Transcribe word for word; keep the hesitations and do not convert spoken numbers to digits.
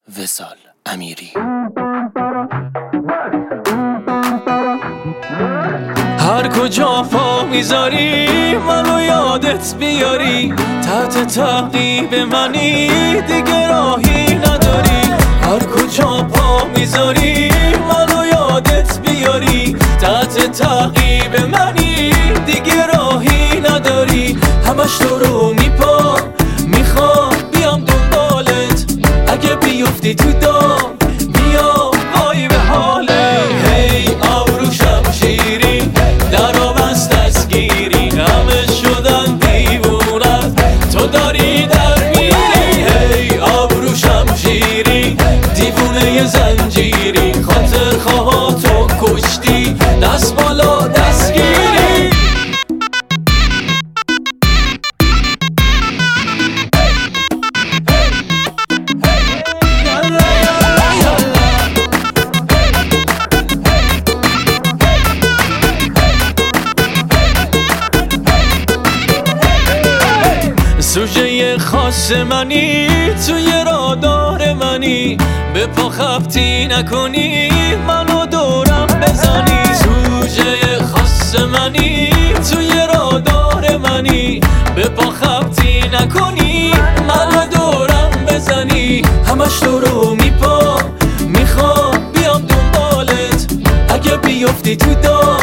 وصال امیری. هر کجا پا میذاری منو یادت بیاری، تحت تعقیب منی دیگه راهی نداری. هر کجا پا میذاری منو یادت بیاری، تحت تعقیب منی دیگه راهی نداری. همش تو رو میپا میخوام بیام دنبالت، اگه بیفتی تو دام بیا وای به حاله. هی آبرو شمشیری در و بست دستگیری، همه شدن دیوونت تو داری در میری. هی آبرو شمشیری دیوونه زنجیری، خاطر خواه تو کشتی دست بالا دستگیری. سوژه خاص منی توی رادار منی، به پا خبتی نکنی منو دورم بزنی. سوژه خاص منی توی رادار منی، به پا خبتی نکنی منو دورم بزنی. همش تو رو میپا میخوام بیام دنبالت، اگه بیفتی تو دار